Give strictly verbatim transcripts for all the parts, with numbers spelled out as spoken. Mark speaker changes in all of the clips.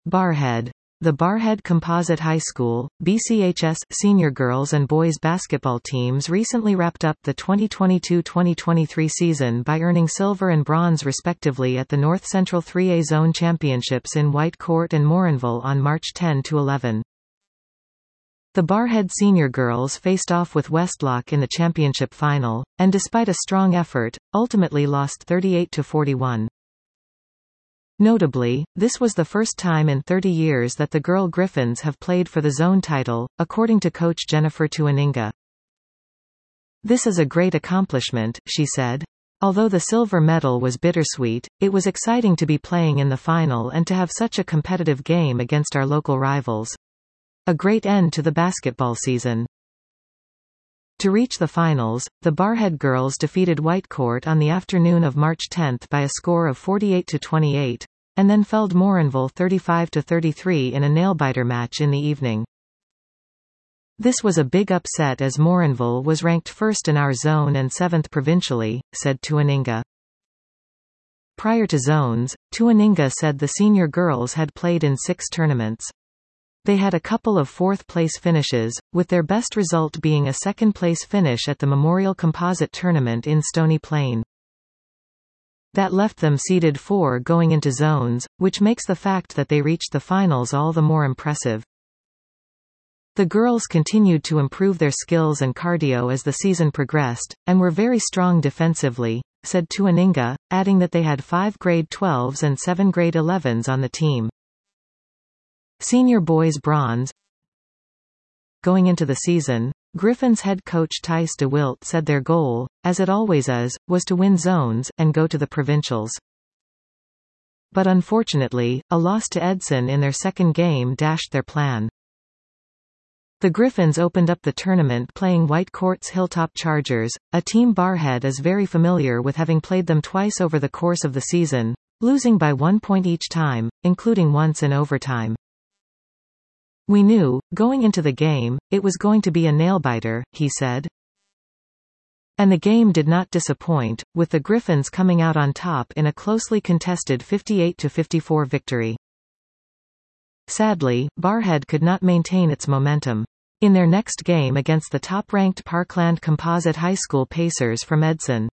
Speaker 1: Barrhead. The Barrhead Composite High School, B C H S, senior girls and boys basketball teams recently wrapped up the twenty twenty-two twenty twenty-three season by earning silver and bronze respectively at the North Central three A Zone Championships in White Court and Morinville on March tenth to eleventh. The Barrhead senior girls faced off with Westlock in the championship final, and despite a strong effort, ultimately lost thirty-eight to forty-one. Notably, this was the first time in thirty years that the girl Griffins have played for the zone title, according to coach Jennifer Tuaninga. "This is a great accomplishment," she said. "Although the silver medal was bittersweet, it was exciting to be playing in the final and to have such a competitive game against our local rivals. A great end to the basketball season." To reach the finals, the Barrhead girls defeated Whitecourt on the afternoon of March tenth by a score of forty-eight to twenty-eight, and then felled Morinville thirty-five to thirty-three in a nail-biter match in the evening. "This was a big upset as Morinville was ranked first in our zone and seventh provincially," said Tuaninga. Prior to zones, Tuaninga said the senior girls had played in six tournaments. They had a couple of fourth-place finishes, with their best result being a second-place finish at the Memorial Composite Tournament in Stony Plain. That left them seeded four going into zones, which makes the fact that they reached the finals all the more impressive. "The girls continued to improve their skills and cardio as the season progressed, and were very strong defensively," said Tuaninga, adding that they had five grade twelves and seven grade elevens on the team. Senior boys bronze. Going into the season, Griffins head coach Tice DeWilt said their goal, as it always is, was to win zones, and go to the provincials. But unfortunately, a loss to Edson in their second game dashed their plan. The Griffins opened up the tournament playing Whitecourt's Hilltop Chargers, a team Barrhead is very familiar with having played them twice over the course of the season, losing by one point each time, including once in overtime. "We knew, going into the game, it was going to be a nail-biter," he said. And the game did not disappoint, with the Griffins coming out on top in a closely contested fifty-eight to fifty-four victory. Sadly, Barrhead could not maintain its momentum. In their next game against the top-ranked Parkland Composite High School Pacers from Edson.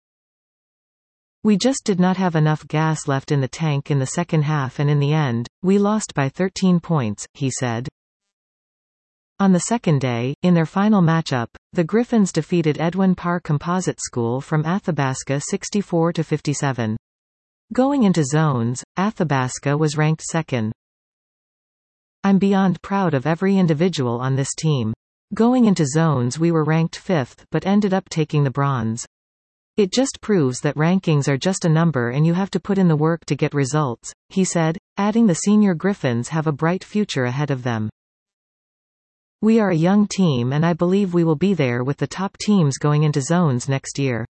Speaker 1: "We just did not have enough gas left in the tank in the second half and in the end, we lost by thirteen points, he said. On the second day, in their final matchup, the Griffins defeated Edwin Parr Composite School from Athabasca sixty-four to fifty-seven. Going into zones, Athabasca was ranked second. "I'm beyond proud of every individual on this team. Going into zones we were ranked fifth but ended up taking the bronze. It just proves that rankings are just a number and you have to put in the work to get results," he said, adding the senior Griffins have a bright future ahead of them. "We are a young team and I believe we will be there with the top teams going into zones next year."